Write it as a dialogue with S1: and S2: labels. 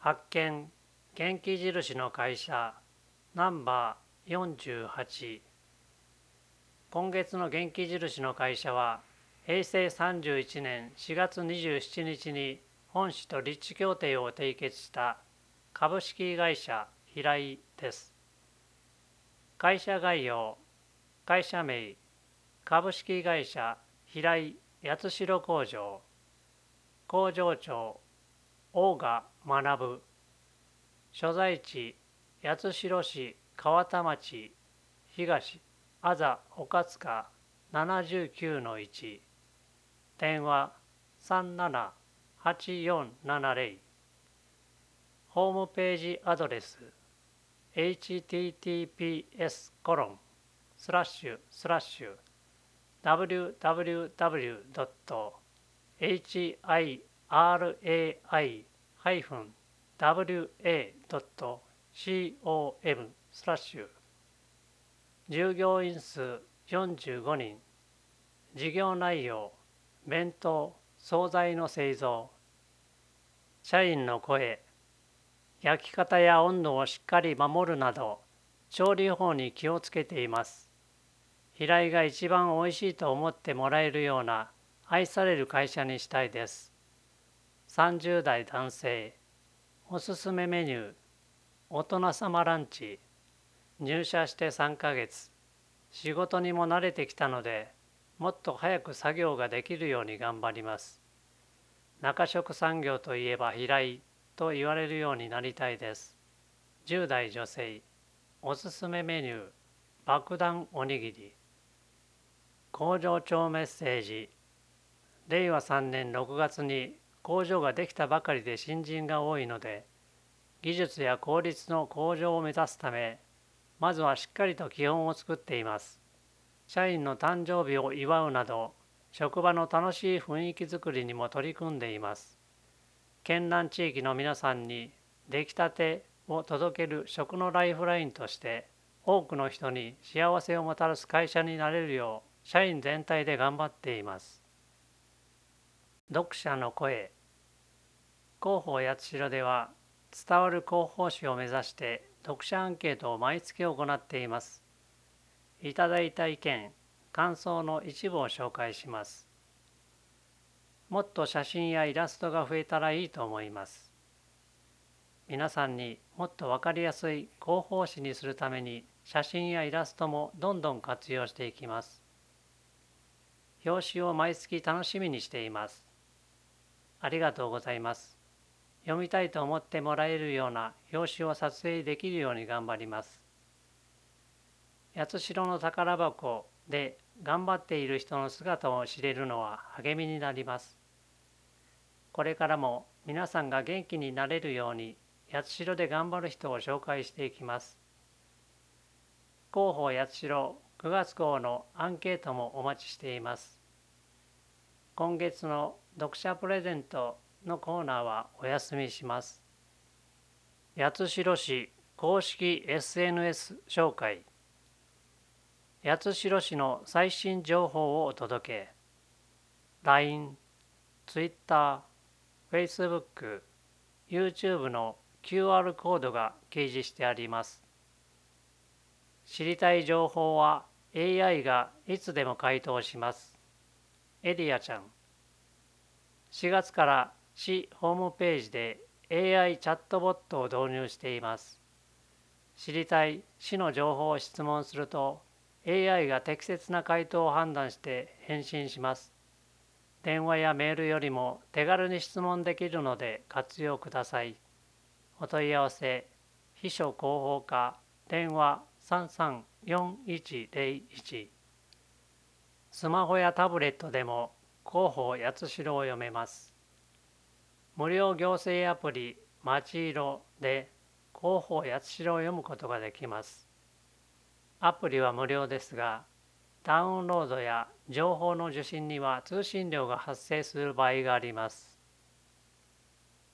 S1: 発見元気印の会社ナンバー48。今月の元気印の会社は平成31年4月27日に本市と立地協定を締結した株式会社平井です。会社概要、会社名、株式会社平井八代工場、工場長大賀学、所在地八代市河田町東あざ岡塚79-1、電話378470、ホームページアドレス https://www.hirai-wa.com/従業員数45人、事業内容、弁当・惣菜の製造、社員の声、焼き方や温度をしっかり守るなど、調理法に気をつけています。平井が一番おいしいと思ってもらえるような愛される会社にしたいです。30代男性、おすすめメニュー、大人様ランチ、入社して3ヶ月、仕事にも慣れてきたので、もっと早く作業ができるように頑張ります。中食産業といえば平井と言われるようになりたいです。10代女性、おすすめメニュー、爆弾おにぎり。工場長メッセージ。令和3年6月に工場ができたばかりで新人が多いので、技術や効率の向上を目指すため、まずはしっかりと基本を作っています。社員の誕生日を祝うなど、職場の楽しい雰囲気づくりにも取り組んでいます。県南地域の皆さんに出来たてを届ける食のライフラインとして、多くの人に幸せをもたらす会社になれるよう、社員全体で頑張っています。読者の声。広報八代では、伝わる広報誌を目指して読者アンケートを毎月行っています。いただいた意見、感想の一部を紹介します。もっと写真やイラストが増えたらいいと思います。皆さんにもっと分かりやすい広報誌にするために写真やイラストもどんどん活用していきます。表紙を毎月楽しみにしています。ありがとうございます。読みたいと思ってもらえるような表紙を撮影できるように頑張ります。八代の宝箱で頑張っている人の姿を知れるのは励みになります。これからも皆さんが元気になれるように八代で頑張る人を紹介していきます。広報八代9月号のアンケートもお待ちしています。今月の読者プレゼントのコーナーはお休みします。八代市公式 SNS 紹介。八代市の最新情報をお届け。LINE、Twitter、Facebook、YouTube の QR コードが掲示してあります。知りたい情報は AI がいつでも回答します。エリアちゃん。4月から市ホームページで AI チャットボットを導入しています。知りたい市の情報を質問すると AI が適切な回答を判断して返信します。電話やメールよりも手軽に質問できるので活用ください。お問い合わせ、秘書広報課、電話334101。スマホやタブレットでも広報八代を読めます。無料行政アプリまちいろで広報八代を読むことができます。アプリは無料ですが、ダウンロードや情報の受信には通信料が発生する場合があります。